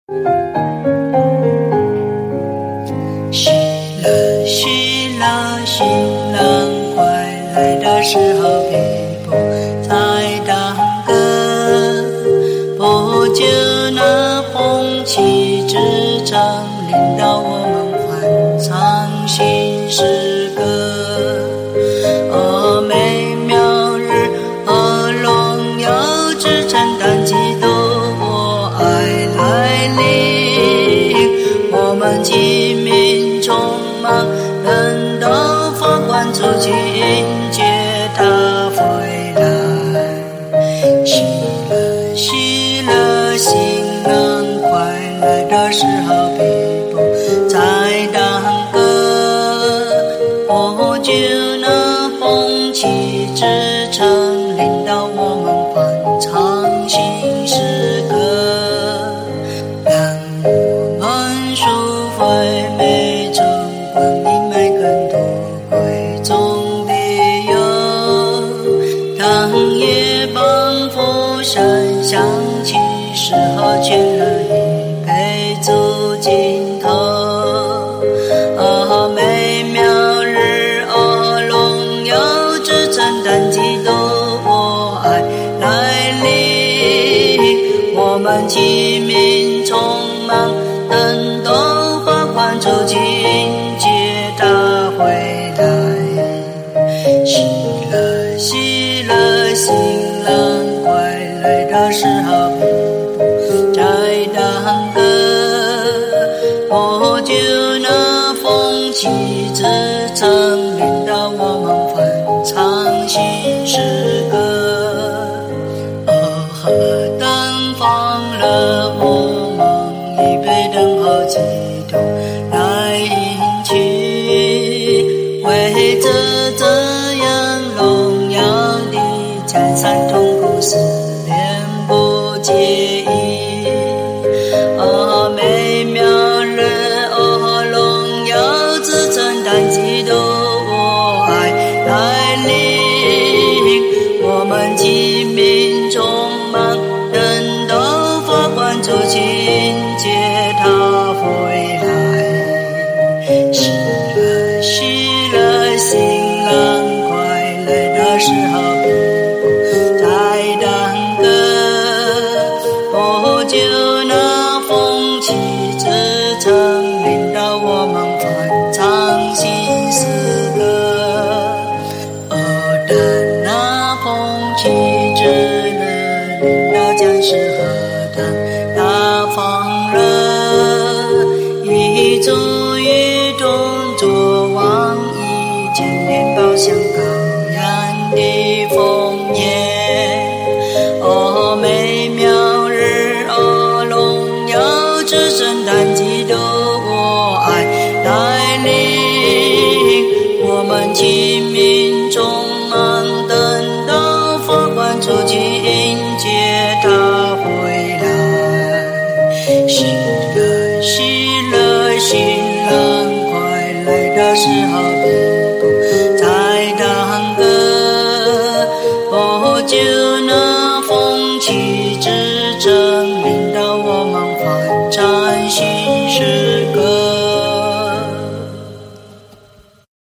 喜乐喜乐，新郎快来的时候，必不再耽搁。不久那风起之城，领导我们欢唱新诗歌。美妙日，荣耀之城，但基督我爱来临。我们几民匆忙，人都发关注迎接他回来。喜乐喜乐，新郎快来的时候，必不再耽搁。不久那风起之城，领导我们欢唱新诗歌。让我们赎回每种光阴，每根多贵重的油。当夜傍浮山响起时候，劝了一杯足尽头。美妙日，荣耀之城，但基督我爱来临。我们几民匆忙，等都发关注迎接他回来。喜乐喜乐，新郎快来的时候，必不再耽搁。不久那风起之城，领导我们欢唱新诗歌。何等欢乐，我们预备等候基督来迎娶。为着这样荣耀的江山，痛苦思念不介意。美妙日，荣耀之城，但基督我爱来临。我们几民匆忙，人都发关注迎接他回来。喜乐喜乐，新郎快来的时候，必不再耽搁。不久那风起之城，领导我们欢唱新诗歌。但那风起之日，领导将是何等大放热。一足与众作王，一千年宝像羔羊的丰宴。美妙日，荣耀之城，但基督我爱来临。我们几民匆忙，等都发关注迎